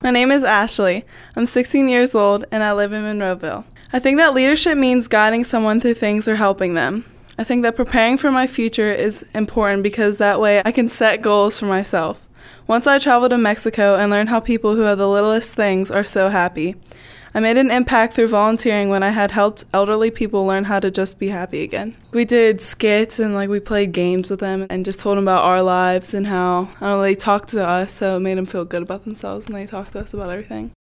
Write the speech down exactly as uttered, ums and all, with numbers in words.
My name is Ashley. I'm sixteen years old and I live in Monroeville. I think that leadership means guiding someone through things or helping them. I think that preparing for my future is important because that way I can set goals for myself. Once I traveled to Mexico and learned how people who have the littlest things are so happy. I made an impact through volunteering when I had helped elderly people learn how to just be happy again. We did skits and like we played games with them and just told them about our lives and how I don't know, they talked to us, so it made them feel good about themselves and they talked to us about everything.